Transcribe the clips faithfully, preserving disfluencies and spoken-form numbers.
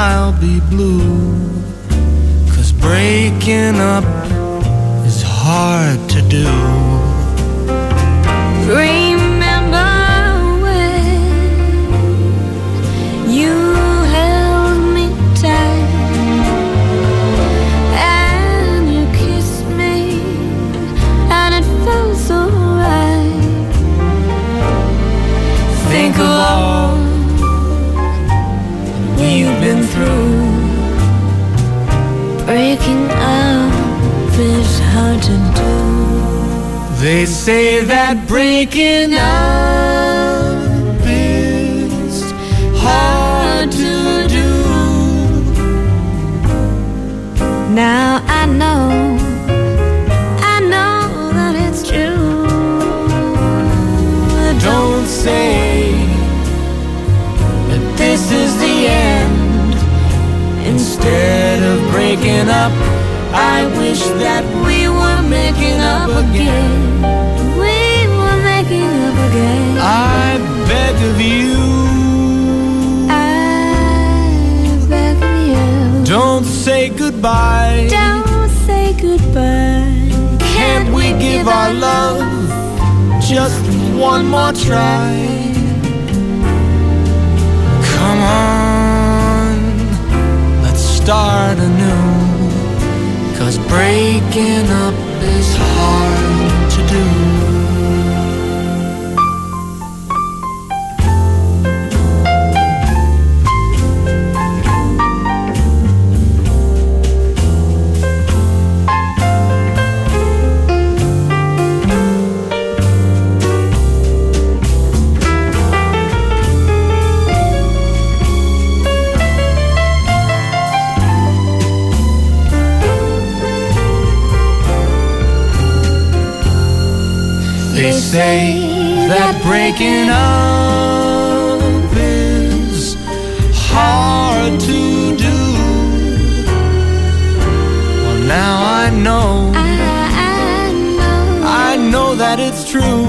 I'll be blue. 'Cause breaking up is hard to do. Remember when you held me tight and you kissed me and it felt so right. Think of all we've been through. Breaking up is hard to do. They say that breaking up is hard to do. Now I know, I know that it's true. Don't say that this is the end. Instead of breaking up, I wish that we were making up again. We were making up again. I beg of you, I beg of you. don't say goodbye. Don't say goodbye. Can't we give our love just one more try? Come on, let's start anew. 'Cause breaking up is hard to do. They say that breaking up is hard to do. Well, now I know, I, I know, I know that it's true.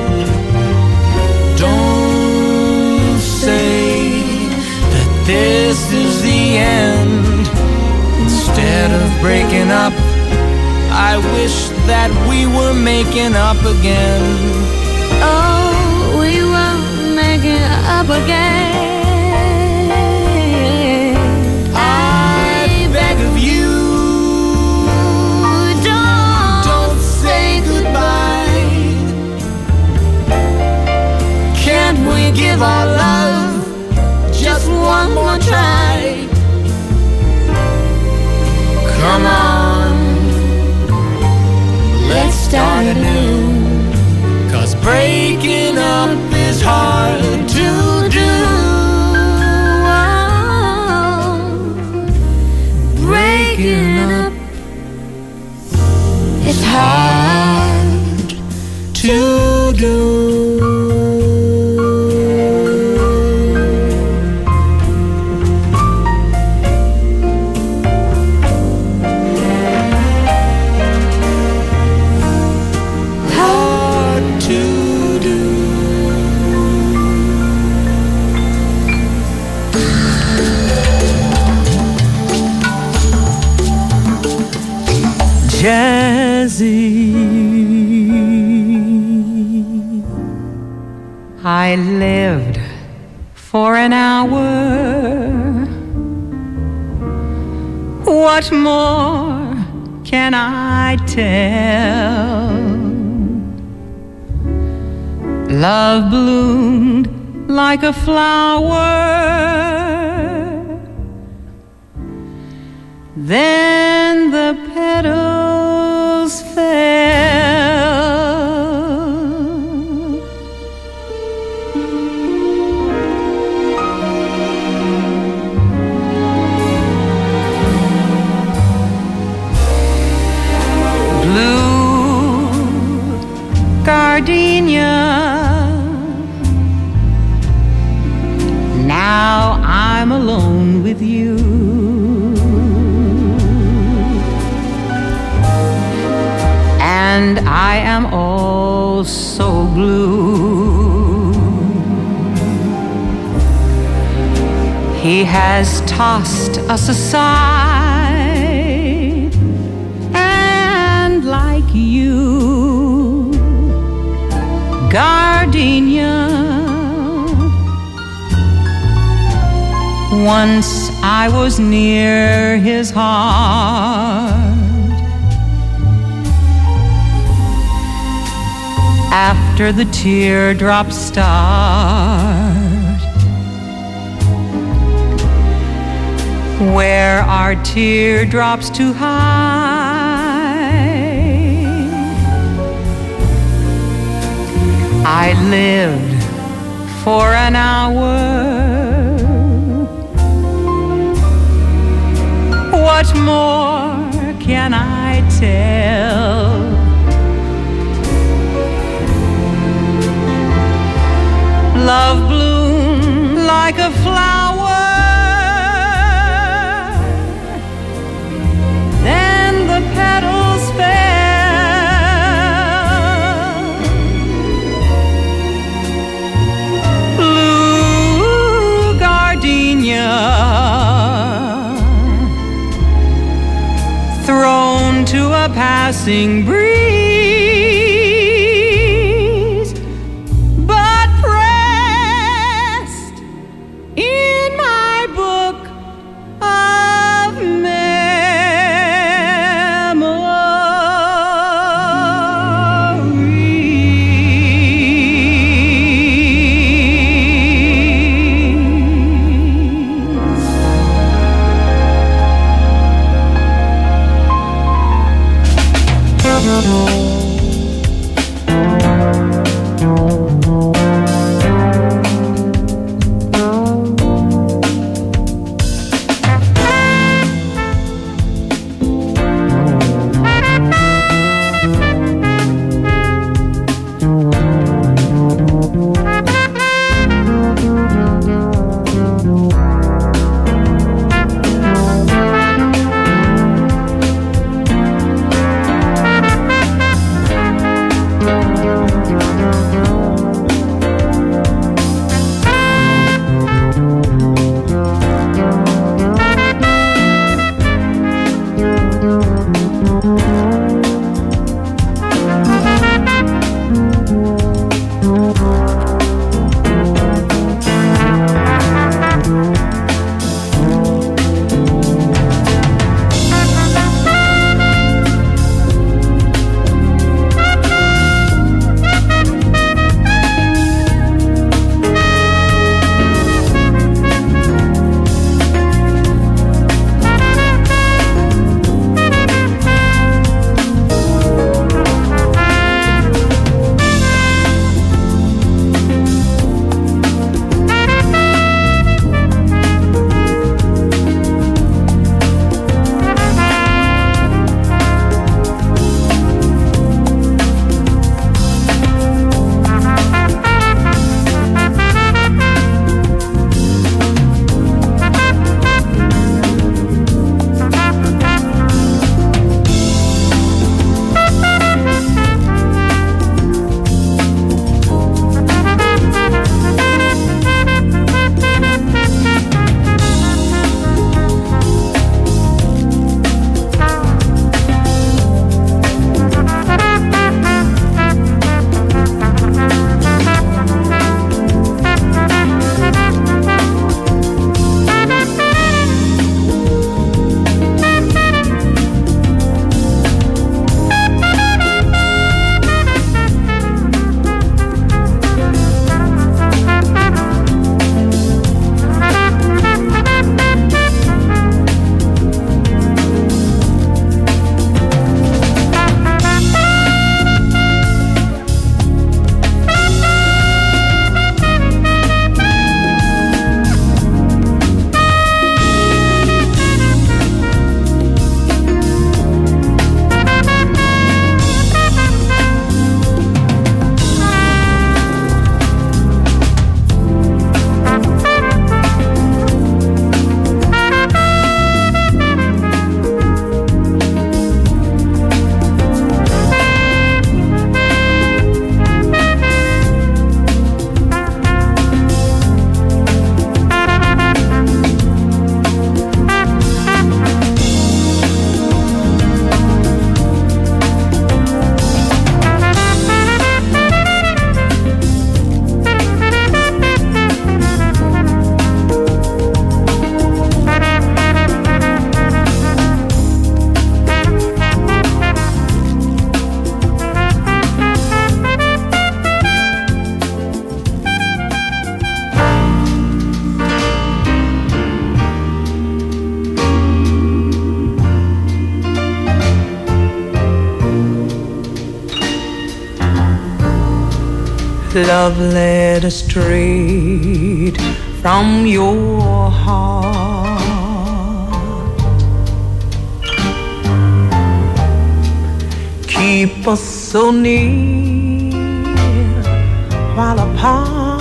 Don't say that this is the end. Instead of breaking up, I wish that we were making up again. oh, we were making up again. I beg of you, Don't, don't say goodbye. Can't we give our love just one more try? Come on, let's start anew. 'Cause breaking up is hard to do. oh, breaking up It's hard to do. Hard to do. Jazzy, I lived for an hour. What more can I tell? Love bloomed like a flower. Then the petals fell. Blue gardenia. Now I'm alone with you. And I am all so blue. He has tossed us aside, and like you, gardenia, once I was near his heart. After the teardrops start, where are teardrops to hide? I lived for an hour. What more can I tell? Love bloomed like a flower, then the petals fell. Blue gardenia, thrown to a passing breeze. love letter straight from your heart. Keep us so near while apart.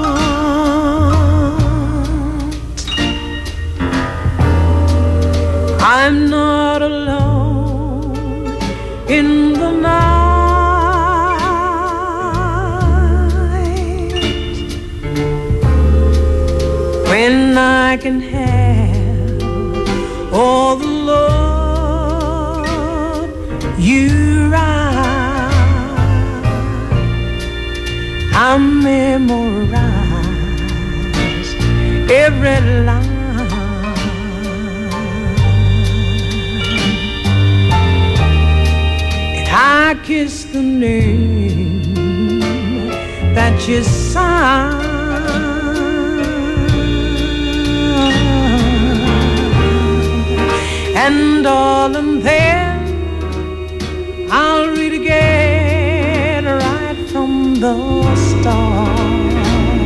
I'm not alone in the night when I can have all the love you write. I memorize every line. I kiss the name that you signed, and darling, then I'll read again right from the start.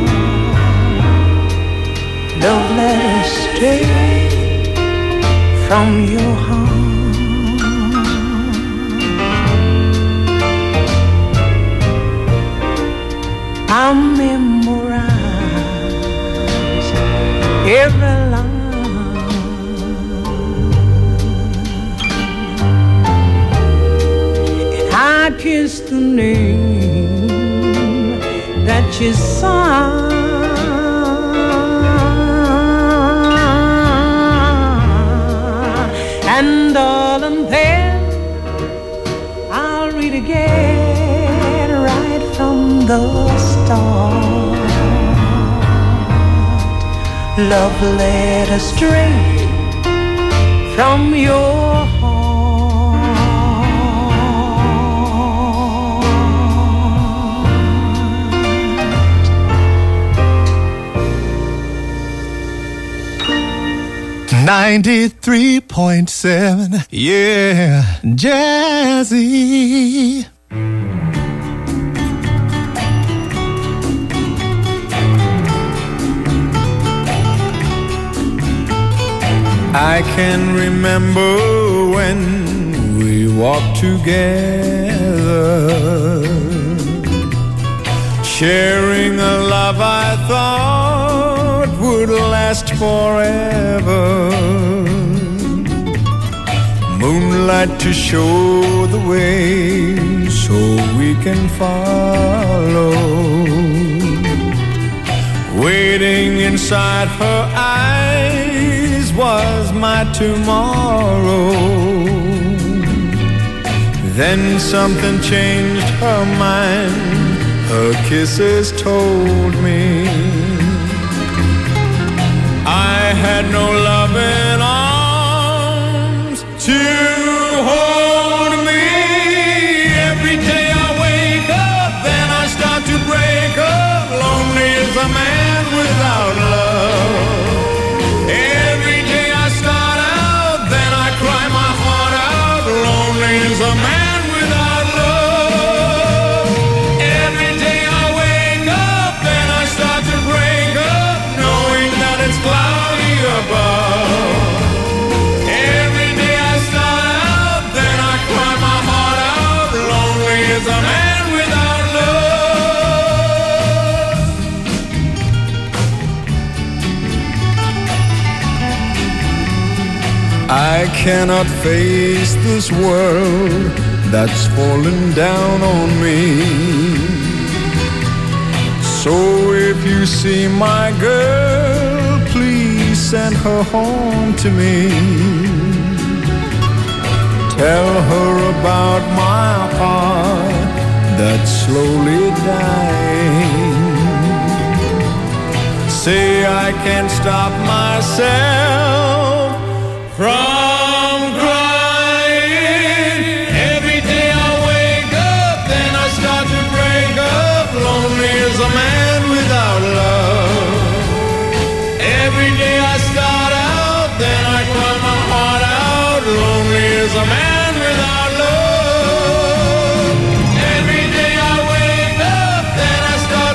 Love letters straight from your heart. I memorize every line, and I kiss the name that you signed, and darling, then I'll read again right from the love letter straight from your heart. ninety-three point seven, yeah, Jazzy. I can remember when we walked together, sharing a love I thought would last forever. Moonlight to show the way so we can follow. Waiting inside her eyes was my tomorrow. Then something changed her mind. Her kisses told me I had no loving arms to hold me. Every day I wake up, then I start to break up. Lonely as a man without love. Every day I start out, then I cry my heart out. Lonely as a man without love. Every day I wake up, then I start to break up, knowing that it's cloudy above. Every day I start out, then I cry my heart out. Lonely as a man without love. I cannot face this world that's fallen down on me. So if you see my girl, please send her home to me. Tell her about my heart that's slowly dying. Say I can't stop myself from crying. Every day I wake up, then I start to break up. Lonely as a man without love. Every day I start out, then I cry my heart out. Lonely as a man without love. Every day I wake up, then I start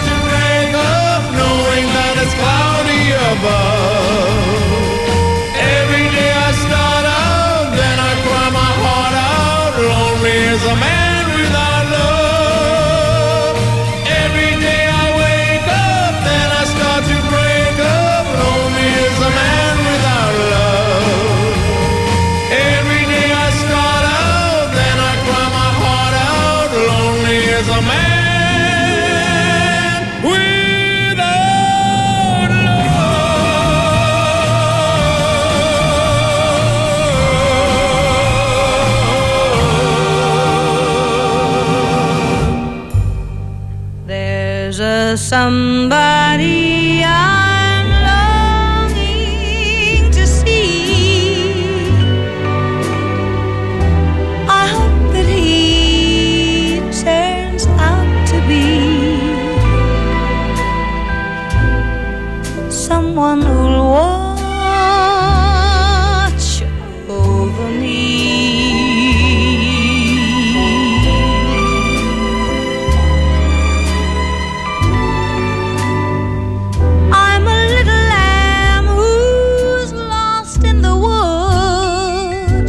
There's a somebody I'm longing to see. I hope that he turns out to be someone who'll watch over me. I'm a little lamb who's lost in the wood.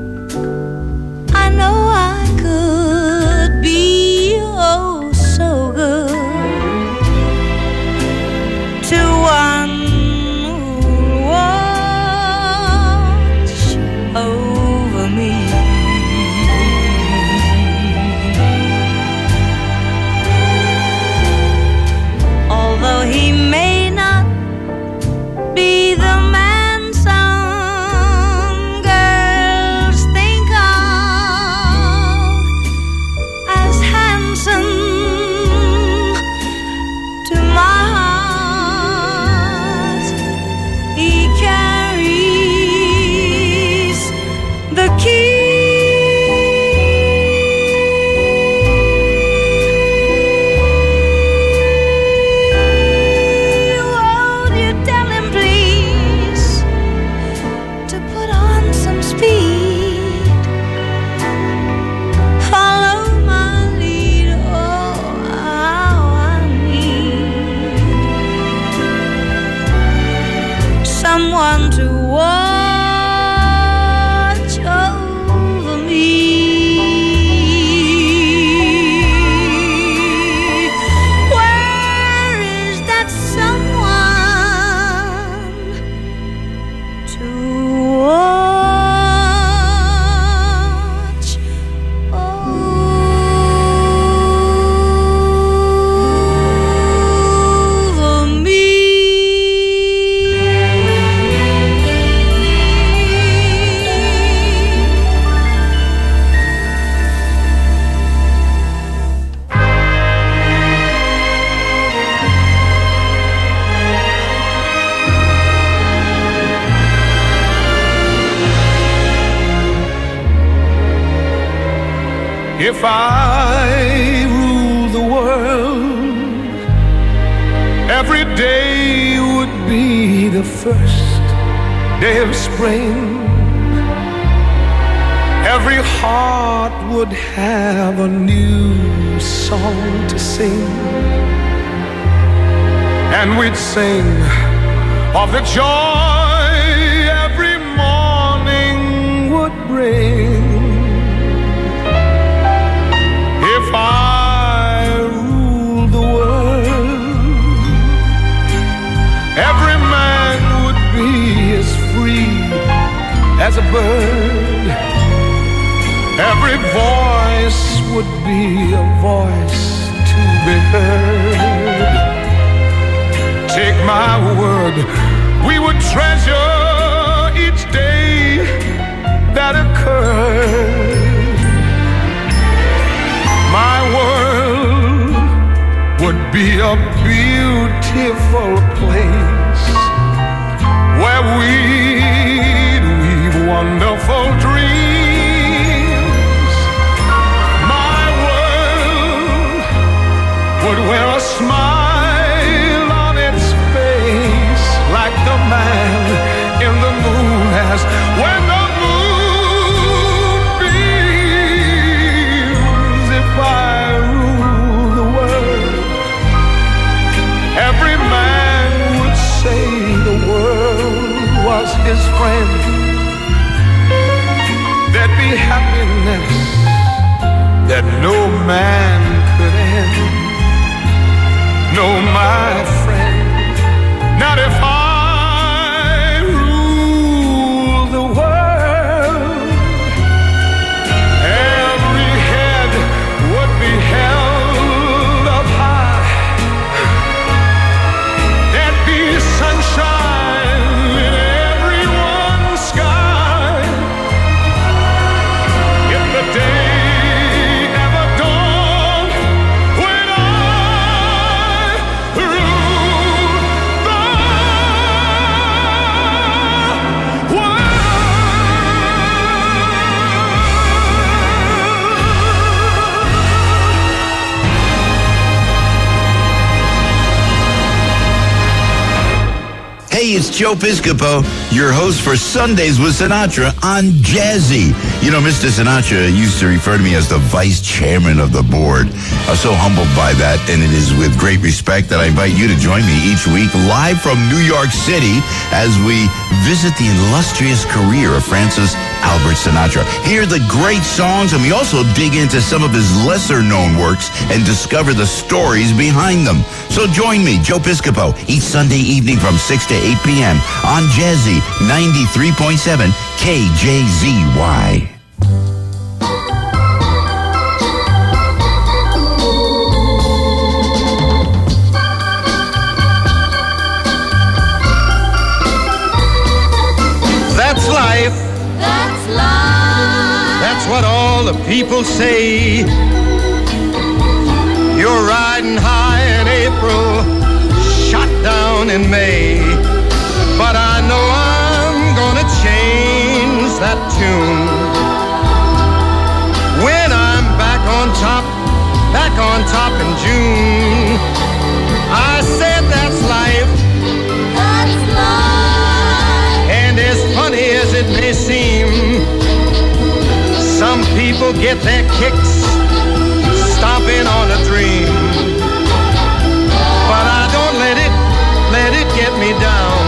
I know I could be oh so good to one who'll watch over me. Although he may not be the man some girls think of as handsome, to my heart he carries the key. Won't you tell him please to put on some speed? Follow my lead, oh how I need someone to watch over me. Where is that someone to watch over me? If I rule the world, every day would be the first day of spring. Every heart would have a new song to sing, and we'd sing of the joy every morning would bring. If I rule the world, every man would be as free as a bird. Every voice would be a voice to be heard. Take my word, we would treasure each day that occurred. My world would be a beautiful place where we'd weave wonderful dreams. My world would wear a smile on its face like the man in the moon has when the moon beams. If I rule the world, every man would say the world was his friend. There'd be happiness that no man could end. No, my friend, not if I rule the world. Every head would be held up high. There'd be sunshine in everyone's sky. If the day ever dawned Hey, it's Joe Piscopo, your host for Sundays with Sinatra on Jazzy. You know, Mister Sinatra used to refer to me as the vice chairman of the board. I'm so humbled by that, and it is with great respect that I invite you to join me each week live from New York City as we visit the illustrious career of Francis Albert Sinatra. Hear the great songs, and we also dig into some of his lesser-known works and discover the stories behind them. So join me, Joe Piscopo, each Sunday evening from six to eight p.m. on Jazzy ninety-three point seven K J Z Y. That's life. That's life. That's what all the people say. You're riding high in April, shot down in May. But I know I'm gonna change that tune. When I'm back on top, back on top in June. I said that's life. That's life. And as funny as it may seem, some people get their kicks stomping on a dream. But I don't let it, let it get me down.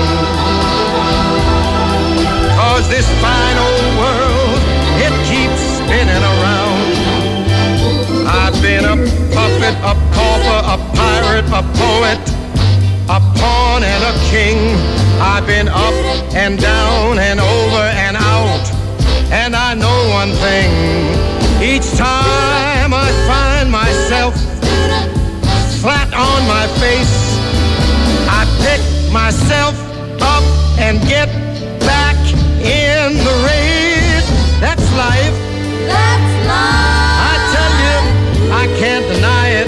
'Cause this fine old world, it keeps spinning around. I've been a puppet, a pauper, a pirate, a poet, a pawn and a king. I've been up and down and over and out. And I know one thing, each time I find myself flat on my face, I pick myself up and get back in the race. That's life. That's life. I tell you, I can't deny it.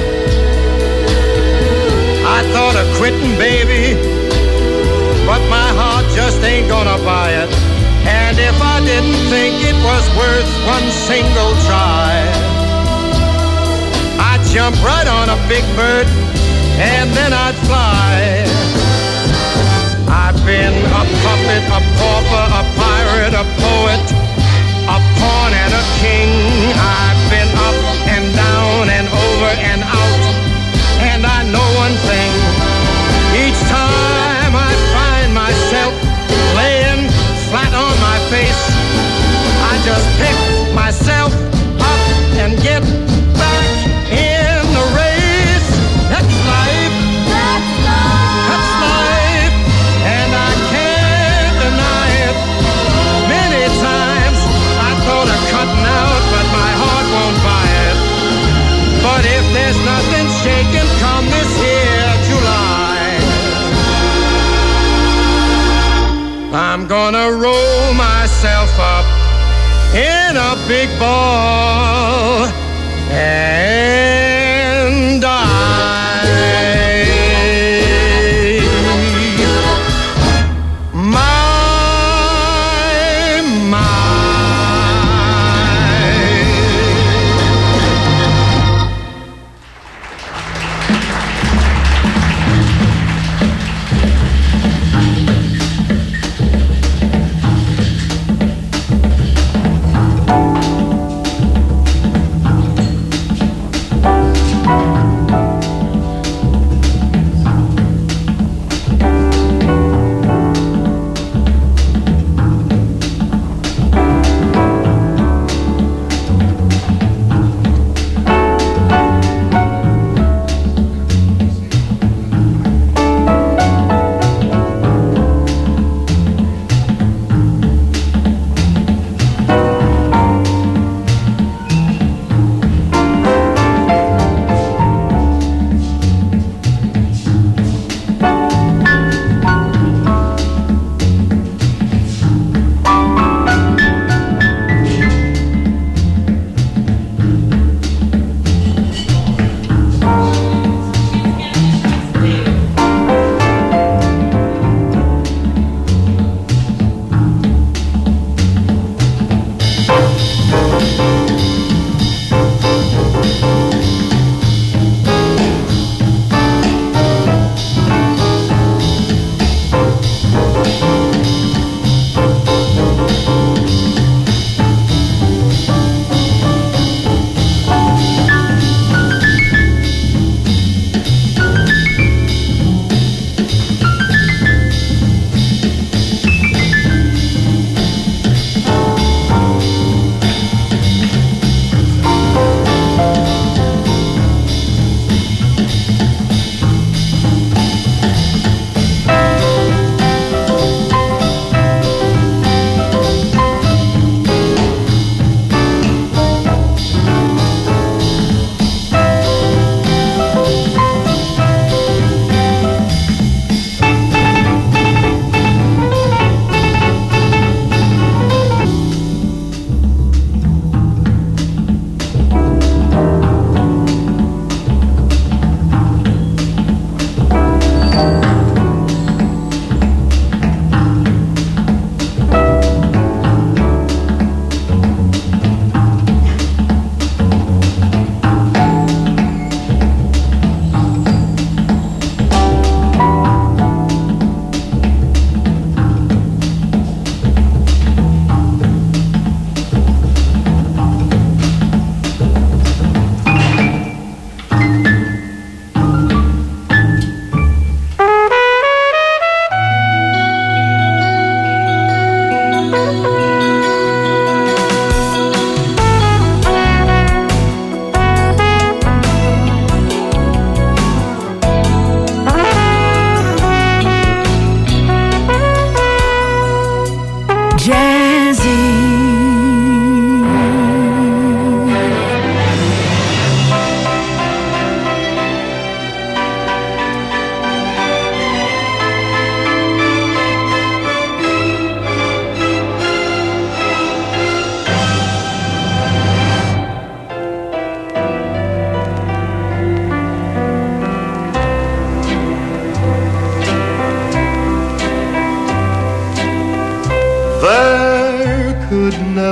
I thought of quitting, baby, but my heart just ain't gonna buy it. And if I didn't think it was worth one single try, I'd jump right on a big bird and then I'd fly. I've been a puppet, a pauper, a pirate, a poet, a pawn and a king. I've been up and down and over and out. And I know one thing, each time I find myself laying flat on my face, I just pick myself up and get back in the race. That's life. That's life. That's life. And I can't deny it. Many times I thought of cutting out, but my heart won't buy it. But if there's nothing shaking come this here July, I'm gonna roll myself up in a big ball and die. My, my.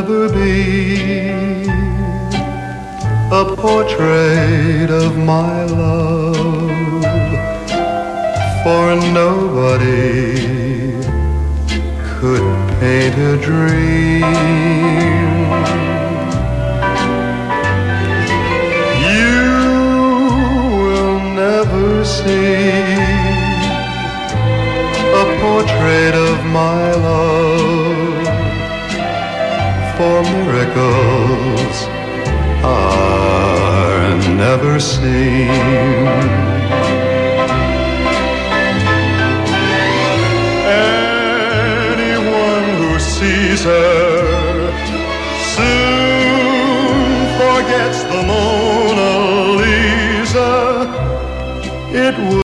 never be a portrait of my love, for nobody could paint a dream. You will never see a portrait of my love, for miracles are never seen. Anyone who sees her soon forgets the Mona Lisa. It would